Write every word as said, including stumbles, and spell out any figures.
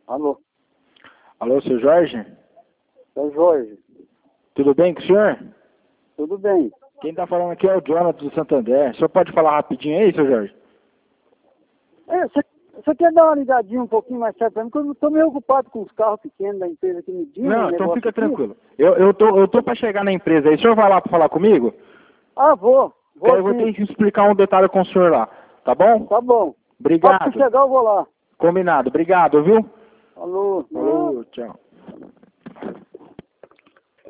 Alô, Alô, seu Jorge? é Jorge. Tudo bem com o senhor? Tudo bem? Quem está falando aqui é o Jonathan do Santander. O senhor pode falar rapidinho aí, seu Jorge? É, você, você quer dar uma ligadinha um pouquinho mais certo pra mim? Porque eu estou meio ocupado com os carros pequenos da empresa que me diz Não, um então negócio fica aqui. tranquilo. Eu, eu tô, eu tô para chegar na empresa aí. O senhor vai lá para falar comigo? Ah, vou. Porque aí Vou eu vou sim. ter que explicar um detalhe com o senhor lá. Tá bom? Tá bom. Pode Obrigado. chegar, eu vou lá. Combinado. Obrigado, viu? Alô. Falou, tchau.